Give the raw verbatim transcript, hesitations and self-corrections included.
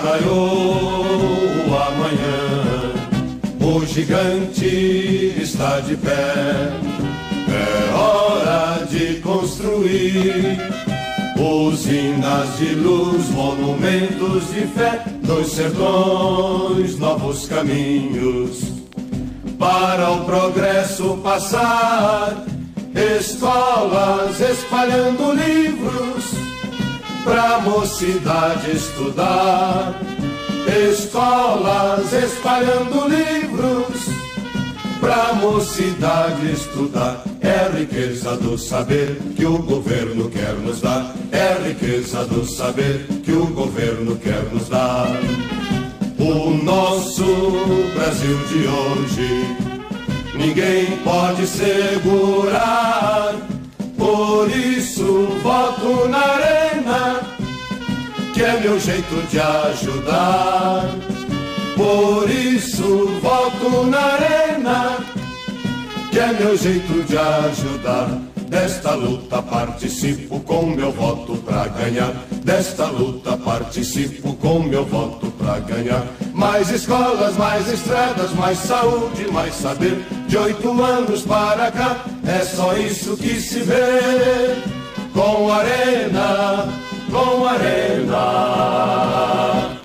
raiou o amanhã, o gigante está de pé. É hora de construir usinas de luz, monumentos de fé, dos sertões, novos caminhos para o progresso passar. Escolas espalhando livros pra mocidade estudar. Escolas espalhando livros pra mocidade estudar. É riqueza do saber que o governo quer nos dar. É riqueza do saber que o governo quer nos dar. O nosso Brasil de hoje ninguém pode segurar. Por isso voto na arena, que é meu jeito de ajudar. Por isso voto na arena, que é meu jeito de ajudar. Desta luta participo com meu voto pra ganhar. Desta luta participo com meu voto pra ganhar. Mais escolas, mais estradas, mais saúde, mais saber. De oito anos para cá, é só isso que se vê. Com arena, com arena.